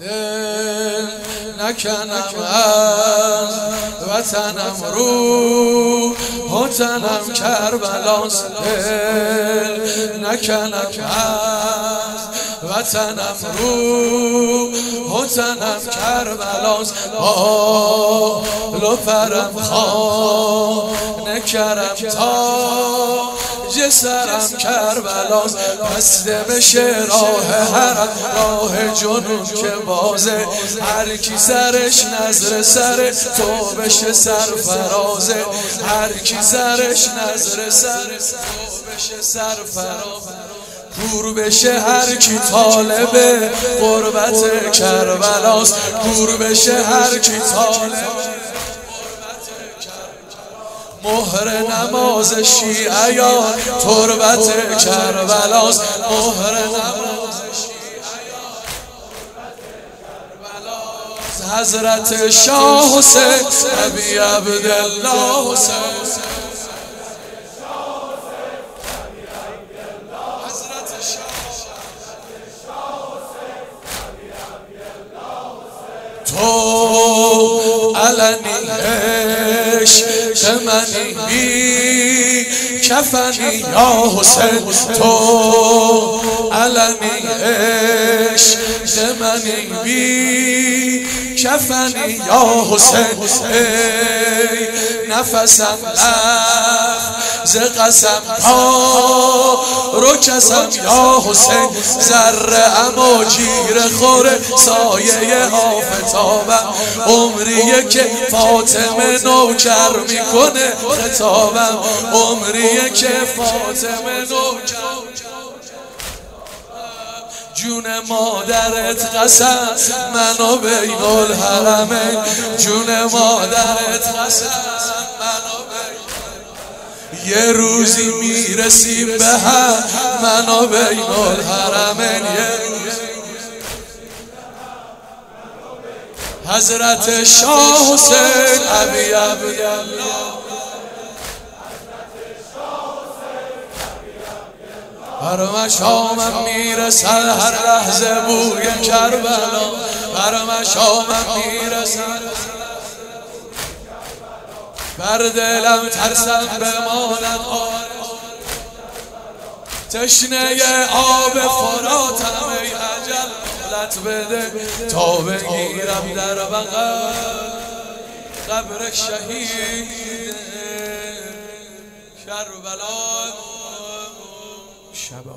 دل نکنم از وطنم رو تنم کربلاست، دل نکنم از وطنم رو تنم کربلاست. بال و پرم خانه کرم تا سرم کربلاست. بسته بشه راه حرم، راه جنون که بازه، هر کی سرش نظر سر تو بشه سرفرازه، هر کی سرش نظر سر تو بشه سرفرازه. کور بشه هر کی طالب قربت کربلاست، کور بشه هر کی طالب مهر نماز شیعیان تربت کربلاست، مهر نماز شیعیان حضرت شاه حسین ابی عبدالله حسین، تو علنی عشق منی بی کفنی یا حسین، تو علنی عشق منی بی کفنی یا حسین. ای نفسم ز قسم پا رو کسم یا حسین، ذره اما جیر خوره سایه آفتابم، عمریه که فاطمه نوکر میکنه خطابم، عمریه که فاطمه نوکر. جون مادرت قسم منو بین الحرمین، جون مادرت قسم منو بین، یه روزی میرسیم به هم منو بین الحرمین، حضرت شاه حسین ابی عبدالله. بر مشامم میرسد هر لحظه بوی کربلا، بر مشامم میرسد بر دلم ترسم بماند تشنه آب فراتم، ای اجل مهلت بده تا بگیرم در بغل قبر شهید کربلا.